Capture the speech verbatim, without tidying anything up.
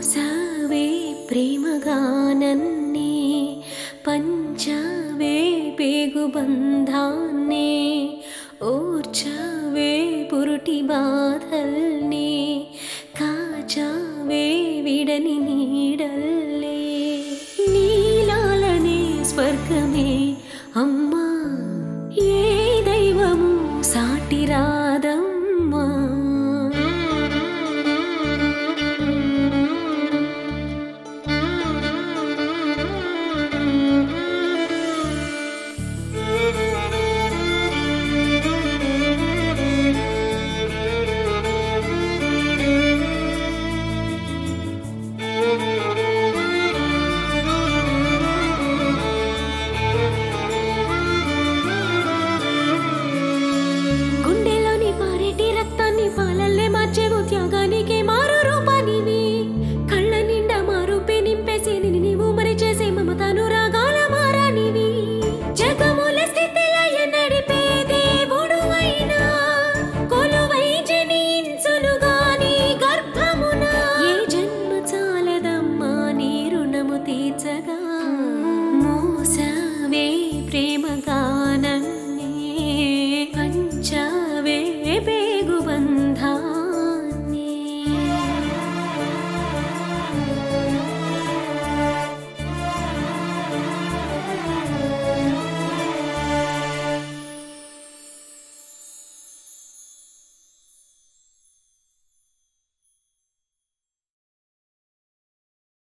మోసావే ప్రేమగానన్నే పంచావే పేగు బంధాన్నే ఓర్చావే పురుటి బాధల్నే కాచావే విడని నీడల్లే నీలాలనే స్వర్గమే అమ్మా ఏ దైవము సాటి రాదమ్మా. పాలల్లే మార్చేవు త్యాగానికి మారు రూపానివి కళ్ళ నిండా మారుపే నింపేసి నిన్ను నీవు మరి చేసే మమతాను రాగాల మారానివి జగముల స్థితిలయ నడిపే దేవుడు అయినా కొలువై జనించునుగాని గర్భమున ఏ జన్మ చాలదమ్మా నీ రుణము తీర్చగా. మోసావే ప్రేమగానం